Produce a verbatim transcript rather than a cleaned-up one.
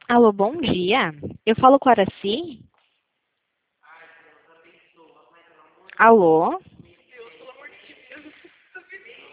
Alô, bom dia. Eu falo com a Araci? Alô?